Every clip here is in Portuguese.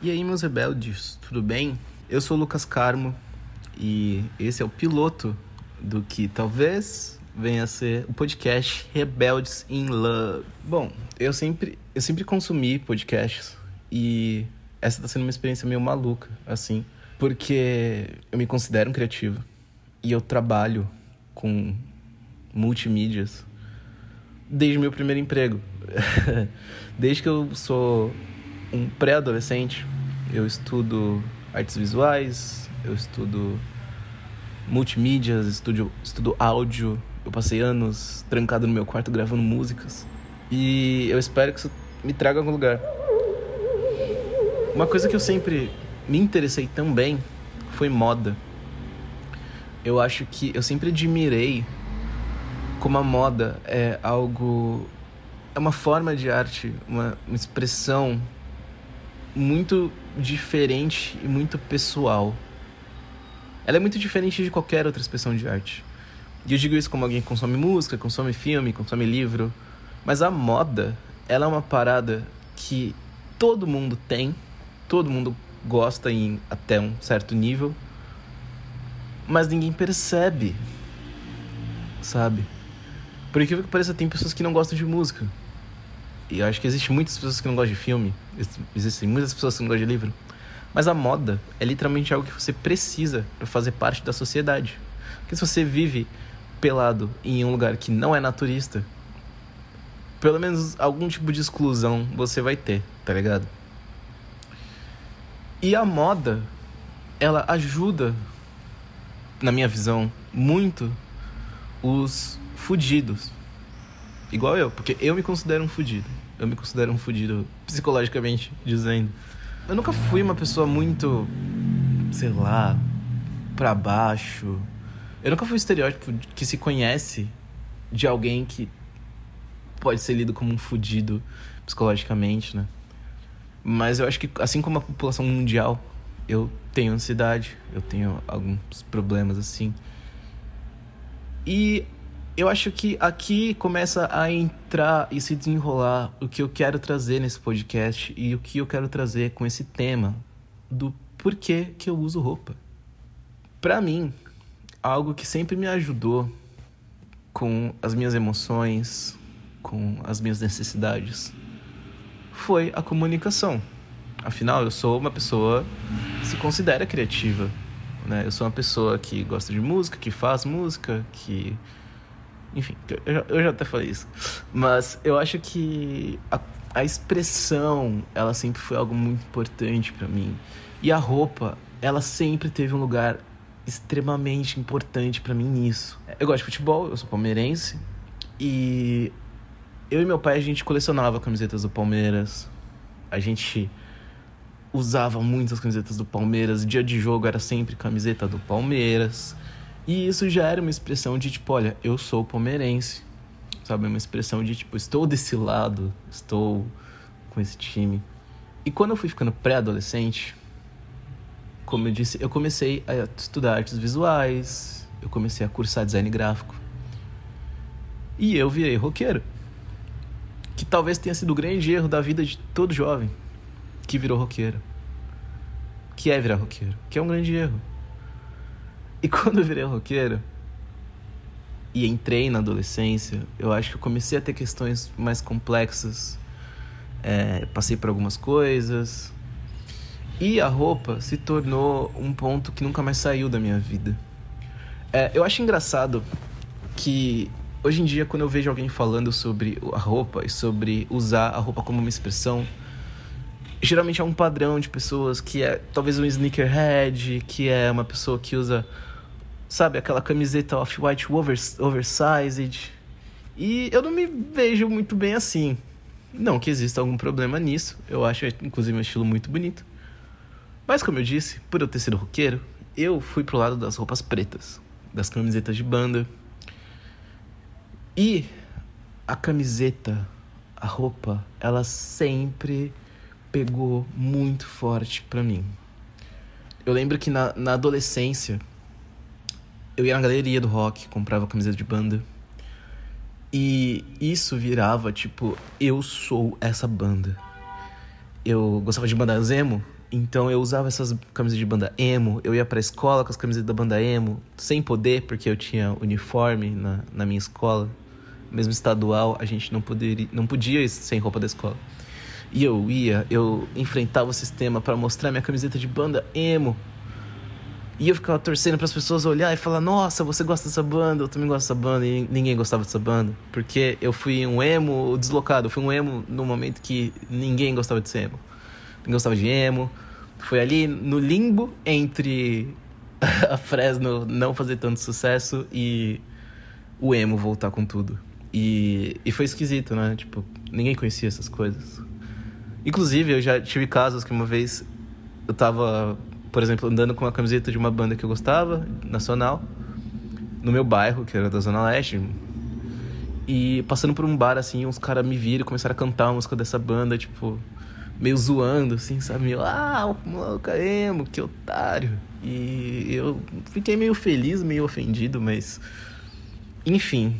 E aí, meus rebeldes, tudo bem? Eu sou o Lucas Carmo e esse é o piloto do que talvez venha a ser o podcast Rebeldes in Love. Bom, eu sempre consumi podcasts e essa tá sendo uma experiência meio maluca, assim, porque eu me considero um criativo e eu trabalho com multimídias desde meu primeiro emprego. Desde que eu sou um pré-adolescente, eu estudo artes visuais, eu estudo multimídias, estudo áudio. Eu passei anos trancado no meu quarto gravando músicas. E eu espero que isso me traga a algum lugar. Uma coisa que eu sempre me interessei também foi moda. Eu acho que eu sempre admirei como a moda é algo... É uma forma de arte, uma expressão muito diferente e muito pessoal. Ela é muito diferente de qualquer outra expressão de arte. E eu digo isso como alguém que consome música, consome filme, consome livro. Mas a moda, ela é uma parada que todo mundo tem, todo mundo gosta em até um certo nível, mas ninguém percebe, sabe? Por incrível que pareça, tem pessoas que não gostam de música. E eu acho que existem muitas pessoas que não gostam de filme. Existem muitas pessoas que não gostam de livro. Mas a moda é literalmente algo que você precisa para fazer parte da sociedade. Porque se você vive pelado em um lugar que não é naturista, pelo menos algum tipo de exclusão você vai ter, tá ligado? E a moda, ela ajuda, na minha visão, muito os fudidos. Igual eu, porque eu me considero um fudido. Eu me considero um fudido psicologicamente dizendo. Eu nunca fui uma pessoa muito, sei lá, pra baixo. Eu nunca fui o estereótipo que se conhece de alguém que pode ser lido como um fudido psicologicamente, né? Mas eu acho que, assim como a população mundial, eu tenho ansiedade, eu tenho alguns problemas assim. E eu acho que aqui começa a entrar e se desenrolar o que eu quero trazer nesse podcast e o que eu quero trazer com esse tema do porquê que eu uso roupa. Pra mim, algo que sempre me ajudou com as minhas emoções, com as minhas necessidades, foi a comunicação. Afinal, eu sou uma pessoa que se considera criativa, né? Eu sou uma pessoa que gosta de música, que faz música, que... Enfim, eu já até falei isso. Mas eu acho que a expressão, ela sempre foi algo muito importante pra mim. E a roupa, ela sempre teve um lugar extremamente importante pra mim nisso. Eu gosto de futebol, eu sou palmeirense. E eu e meu pai, a gente colecionava camisetas do Palmeiras. A gente usava muitas camisetas do Palmeiras. Dia de jogo era sempre camiseta do Palmeiras. E isso já era uma expressão de, tipo, olha, eu sou palmeirense, sabe? Uma expressão de, tipo, estou desse lado, estou com esse time. E quando eu fui ficando pré-adolescente, como eu disse, eu comecei a estudar artes visuais, eu comecei a cursar design gráfico. E eu virei roqueiro. Que talvez tenha sido o grande erro da vida de todo jovem que virou roqueiro. Que é virar roqueiro, que é um grande erro. E quando eu virei roqueiro e entrei na adolescência, eu acho que eu comecei a ter questões mais complexas. Passei por algumas coisas. E a roupa se tornou um ponto que nunca mais saiu da minha vida. Eu acho engraçado que hoje em dia, quando eu vejo alguém falando sobre a roupa e sobre usar a roupa como uma expressão, geralmente é um padrão de pessoas que é talvez um sneakerhead, que é uma pessoa que usa... Sabe, aquela camiseta off-white oversized. E eu não me vejo muito bem assim. Não que exista algum problema nisso. Eu acho, inclusive, um estilo muito bonito. Mas, como eu disse, por eu ter sido roqueiro, eu fui pro lado das roupas pretas, das camisetas de banda. E a camiseta, a roupa, ela sempre pegou muito forte pra mim. Eu lembro que na adolescência... eu ia na galeria do rock, comprava camiseta de banda. E isso virava, tipo, eu sou essa banda. eu gostava de bandas emo, então eu usava essas camisas de banda emo, eu ia pra escola com as camisetas da banda emo, sem poder, porque eu tinha uniforme na minha escola, mesmo estadual, a gente não podia ir sem roupa da escola. E eu enfrentava o sistema pra mostrar minha camiseta de banda emo. E eu ficava torcendo para as pessoas olhar e falar: nossa, você gosta dessa banda, eu também gosto dessa banda. E ninguém gostava dessa banda, porque eu fui um emo deslocado. Eu fui um emo no momento que ninguém gostava de ser emo. Ninguém gostava de emo. Foi ali no limbo entre a Fresno não fazer tanto sucesso e o emo voltar com tudo. E foi esquisito, né? Tipo, ninguém conhecia essas coisas. Inclusive, eu já tive casos que uma vez eu tava, por exemplo, andando com uma camiseta de uma banda que eu gostava, nacional, no meu bairro, que era da Zona Leste, e passando por um bar, assim, uns caras me viram e começaram a cantar a música dessa banda, tipo, meio zoando, assim, sabe? Meio, o maluco é emo, que otário. E eu fiquei meio feliz, meio ofendido, mas... enfim.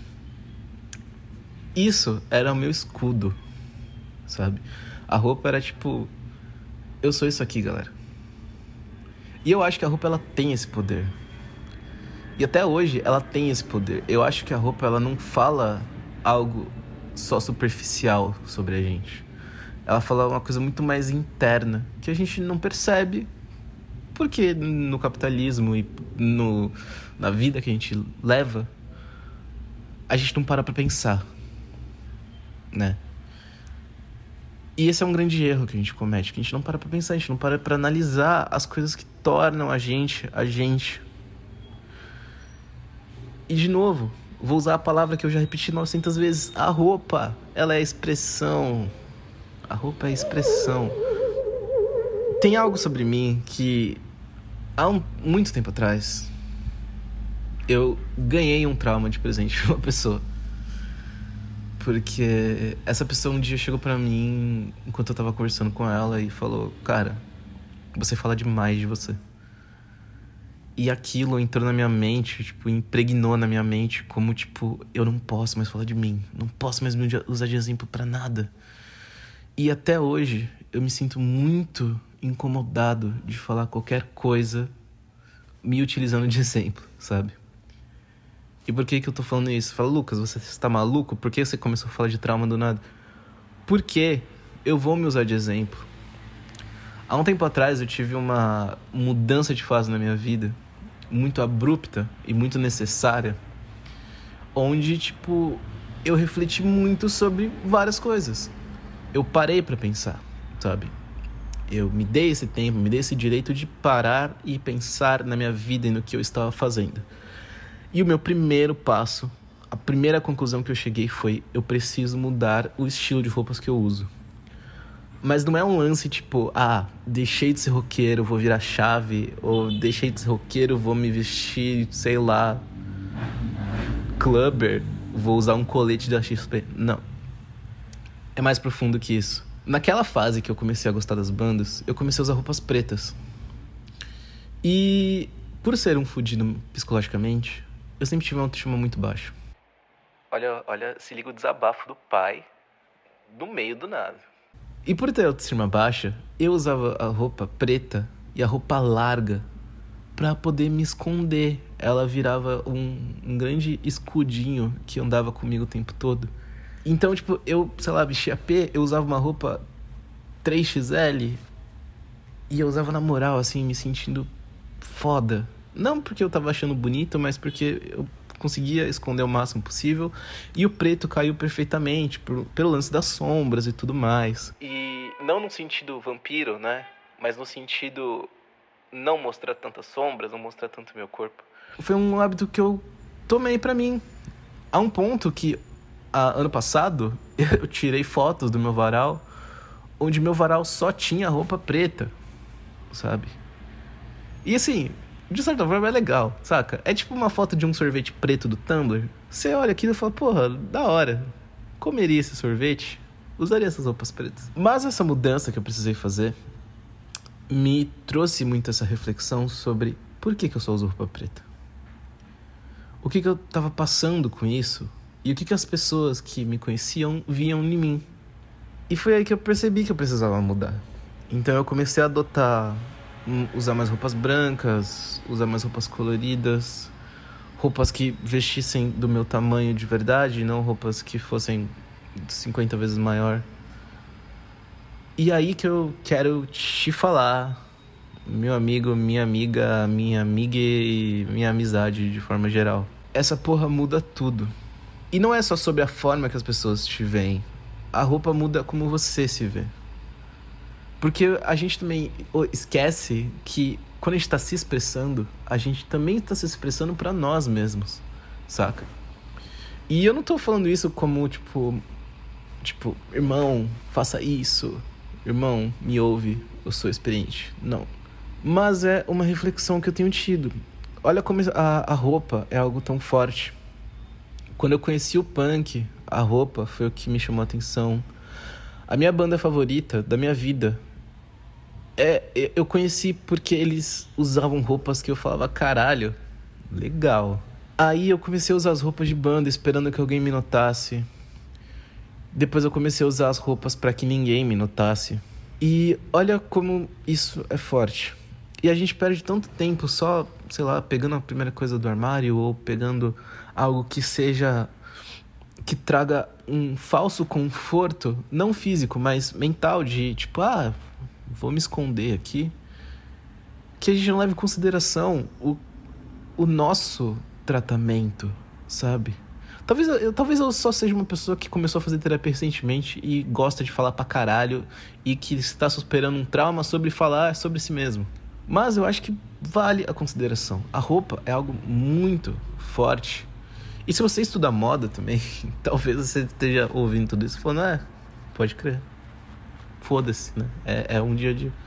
Isso era o meu escudo, sabe? A roupa era tipo... eu sou isso aqui, galera. E eu acho que a roupa, ela tem esse poder. E até hoje, ela tem esse poder. Eu acho que a roupa, ela não fala algo só superficial sobre a gente. Ela fala uma coisa muito mais interna, que a gente não percebe, porque no capitalismo e na vida que a gente leva, a gente não para pra pensar, né? E esse é um grande erro que a gente comete, que a gente não para pra pensar, a gente não para pra analisar as coisas que tornam a gente. E de novo, vou usar a palavra que eu já repeti 900 vezes. A roupa, ela é expressão. A roupa é expressão. Tem algo sobre mim que há muito tempo atrás eu ganhei um trauma de presente de uma pessoa. Porque essa pessoa um dia chegou pra mim enquanto eu tava conversando com ela e falou: cara, você fala demais de você. E aquilo entrou na minha mente, tipo, impregnou na minha mente como, tipo, eu não posso mais falar de mim. Não posso mais me usar de exemplo pra nada. E até hoje eu me sinto muito incomodado de falar qualquer coisa me utilizando de exemplo, sabe? E por que eu tô falando isso? Fala: Lucas, você está maluco? Por que você começou a falar de trauma do nada? Porque eu vou me usar de exemplo. Há um tempo atrás eu tive uma mudança de fase na minha vida, muito abrupta e muito necessária, onde, tipo, eu refleti muito sobre várias coisas. Eu parei pra pensar, sabe? Eu me dei esse tempo, me dei esse direito de parar e pensar na minha vida e no que eu estava fazendo. E o meu primeiro passo, a primeira conclusão que eu cheguei foi: eu preciso mudar o estilo de roupas que eu uso. Mas não é um lance tipo: deixei de ser roqueiro, vou virar chave, ou deixei de ser roqueiro, vou me vestir, sei lá, clubber, vou usar um colete da XP. Não. É mais profundo que isso. Naquela fase que eu comecei a gostar das bandas, eu comecei a usar roupas pretas. E por ser um fudido psicologicamente, eu sempre tive uma autoestima muito baixa. Olha, se liga o desabafo do pai do meio do nada. E por ter autoestima baixa, eu usava a roupa preta e a roupa larga pra poder me esconder. Ela virava um grande escudinho que andava comigo o tempo todo. Então, tipo, eu, sei lá, vestia P, eu usava uma roupa 3XL e eu usava na moral, assim, me sentindo foda. Não porque eu tava achando bonito, mas porque eu conseguia esconder o máximo possível. E o preto caiu perfeitamente pelo lance das sombras e tudo mais. E não no sentido vampiro, né? Mas no sentido não mostrar tantas sombras, não mostrar tanto meu corpo. Foi um hábito que eu tomei pra mim. A um ponto que, ano passado, eu tirei fotos do meu varal, onde meu varal só tinha roupa preta, sabe? E assim, de certa forma é legal, saca? É tipo uma foto de um sorvete preto do Tumblr. Você olha aquilo e fala: porra, da hora. Comeria esse sorvete, usaria essas roupas pretas. Mas essa mudança que eu precisei fazer me trouxe muito essa reflexão sobre por que eu só uso roupa preta. O que eu tava passando com isso e o que as pessoas que me conheciam viam em mim. E foi aí que eu percebi que eu precisava mudar. Então eu comecei a adotar, usar mais roupas brancas, usar mais roupas coloridas, roupas que vestissem do meu tamanho de verdade, não roupas que fossem 50 vezes maior. E aí que eu quero te falar, meu amigo, minha amiga e minha amizade de forma geral. Essa porra muda tudo. E não é só sobre a forma que as pessoas te veem. A roupa muda como você se vê. Porque a gente também esquece que quando a gente tá se expressando, a gente também tá se expressando pra nós mesmos, saca? E eu não tô falando isso como, tipo, irmão, faça isso. Irmão, me ouve, eu sou experiente. Não. Mas é uma reflexão que eu tenho tido. Olha como a roupa é algo tão forte. Quando eu conheci o punk, a roupa foi o que me chamou a atenção. A minha banda favorita da minha vida, eu conheci porque eles usavam roupas que eu falava, caralho, legal. Aí eu comecei a usar as roupas de banda, esperando que alguém me notasse. Depois eu comecei a usar as roupas para que ninguém me notasse. E olha como isso é forte. E a gente perde tanto tempo só, sei lá, pegando a primeira coisa do armário ou pegando algo que seja, que traga um falso conforto, não físico, mas mental, de tipo, vou me esconder aqui. Que a gente não leva em consideração o nosso tratamento, sabe? Talvez eu só seja uma pessoa que começou a fazer terapia recentemente e gosta de falar pra caralho e que está superando um trauma sobre falar sobre si mesmo. Mas eu acho que vale a consideração. A roupa é algo muito forte. E se você estuda moda também, talvez você esteja ouvindo tudo isso falando, pode crer. Foda-se, né? É um dia a dia.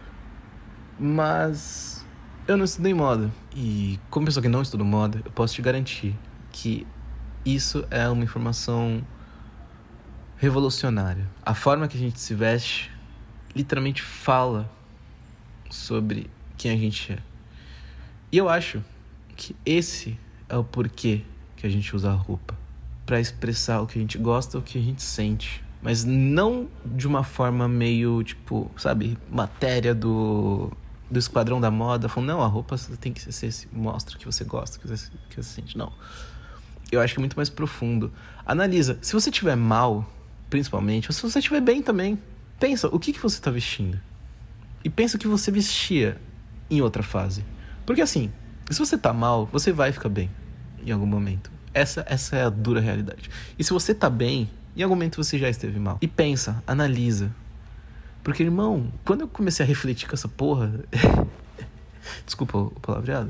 Mas eu não estudei moda. E como pessoa que não estuda moda, eu posso te garantir que isso é uma informação revolucionária. A forma que a gente se veste literalmente fala sobre quem a gente é. E eu acho que esse é o porquê que a gente usa a roupa. Pra expressar o que a gente gosta, o que a gente sente. Mas não de uma forma meio, tipo, sabe, matéria do esquadrão da moda. Falando, não, a roupa tem que ser, mostra que você gosta, que você sente. Não. Eu acho que é muito mais profundo. Analisa, se você estiver mal, principalmente, ou se você estiver bem também, pensa, o que você tá vestindo? E pensa o que você vestia em outra fase. Porque assim, se você tá mal, você vai ficar bem em algum momento. Essa é a dura realidade. E se você tá bem, em algum momento você já esteve mal. E pensa, analisa. Porque, irmão, quando eu comecei a refletir com essa porra... Desculpa o palavreado.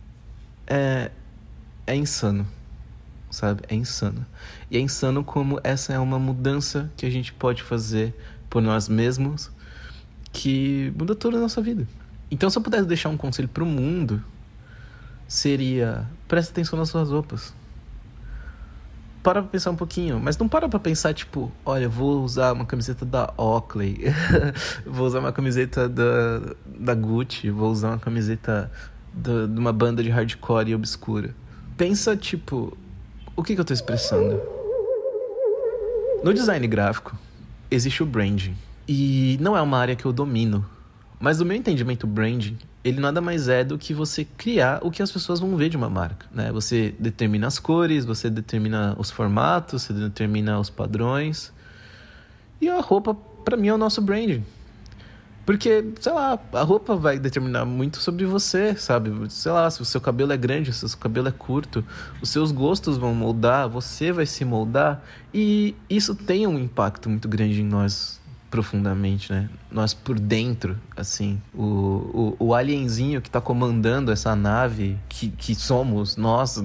É insano. Sabe? É insano. E é insano como essa é uma mudança que a gente pode fazer por nós mesmos que muda toda a nossa vida. Então, se eu pudesse deixar um conselho pro mundo, seria: presta atenção nas suas roupas. Para pra pensar um pouquinho, mas não para pra pensar, tipo, olha, vou usar uma camiseta da Oakley, vou usar uma camiseta da Gucci, vou usar uma camiseta de uma banda de hardcore e obscura. Pensa, tipo, o que eu tô expressando? No design gráfico, existe o branding. E não é uma área que eu domino. Mas do meu entendimento, o branding, ele nada mais é do que você criar o que as pessoas vão ver de uma marca, né? Você determina as cores, você determina os formatos, você determina os padrões. E a roupa, pra mim, é o nosso branding. Porque, sei lá, a roupa vai determinar muito sobre você, sabe? Sei lá, se o seu cabelo é grande, se o seu cabelo é curto, os seus gostos vão moldar, você vai se moldar. E isso tem um impacto muito grande em nós, profundamente, né? Nós por dentro, assim, o alienzinho que tá comandando essa nave, que somos nós,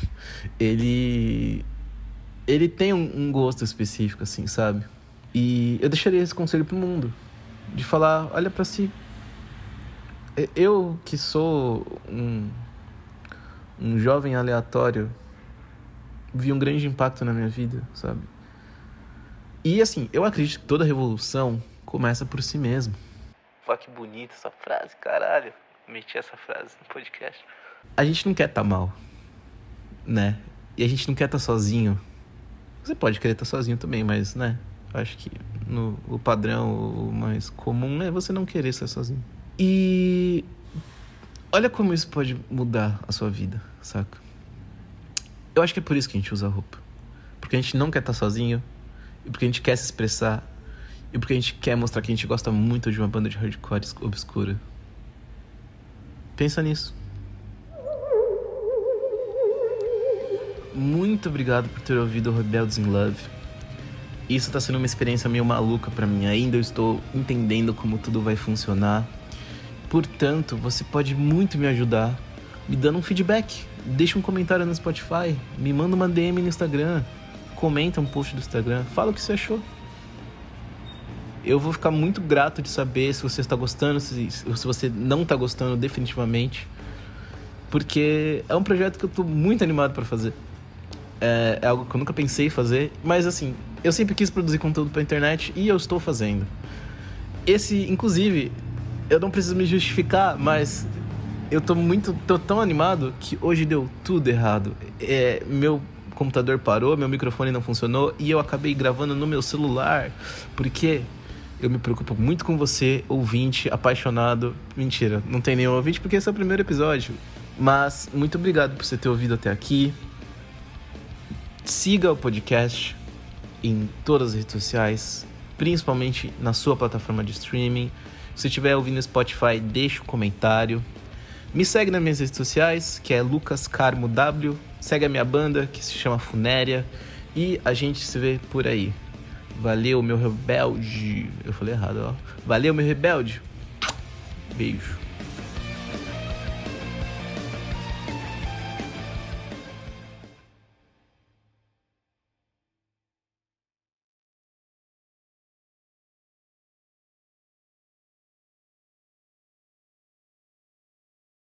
ele tem um gosto específico, assim, sabe? E eu deixaria esse conselho pro mundo. De falar, olha pra si. Eu que sou um jovem aleatório, vi um grande impacto na minha vida, sabe? E assim, eu acredito que toda revolução começa por si mesmo. Olha que bonita essa frase, caralho. Meti essa frase no podcast. A gente não quer estar mal, né? E a gente não quer estar sozinho. Você pode querer estar sozinho também, mas, né? Acho que o padrão, o mais comum é você não querer estar sozinho. E olha como isso pode mudar a sua vida, saca? Eu acho que é por isso que a gente usa roupa. Porque a gente não quer estar sozinho, e porque a gente quer se expressar, e porque a gente quer mostrar que a gente gosta muito de uma banda de hardcore obscura. Pensa nisso. Muito obrigado por ter ouvido o Rebeldes in Love. Isso tá sendo uma experiência meio maluca pra mim. Ainda eu estou entendendo como tudo vai funcionar. Portanto, você pode muito me ajudar me dando um feedback. Deixa um comentário no Spotify, me manda uma DM no Instagram, comenta um post do Instagram, fala o que você achou. Eu vou ficar muito grato de saber se você está gostando, se você não está gostando definitivamente, porque é um projeto que eu estou muito animado para fazer. É algo que eu nunca pensei em fazer, mas assim, eu sempre quis produzir conteúdo pra internet e eu estou fazendo. Inclusive, eu não preciso me justificar, mas eu tô tão animado que hoje deu tudo errado. Meu computador parou, meu microfone não funcionou e eu acabei gravando no meu celular, porque eu me preocupo muito com você, ouvinte, apaixonado. Mentira, não tem nenhum ouvinte porque esse é o primeiro episódio. Mas muito obrigado por você ter ouvido até aqui. Siga o podcast em todas as redes sociais, principalmente na sua plataforma de streaming. Se estiver ouvindo no Spotify, deixa um comentário. Me segue nas minhas redes sociais, que é Lucas Carmo W. Segue a minha banda, que se chama Funéria. E a gente se vê por aí. Valeu, meu rebelde. Eu falei errado, ó. Valeu, meu rebelde. Beijo.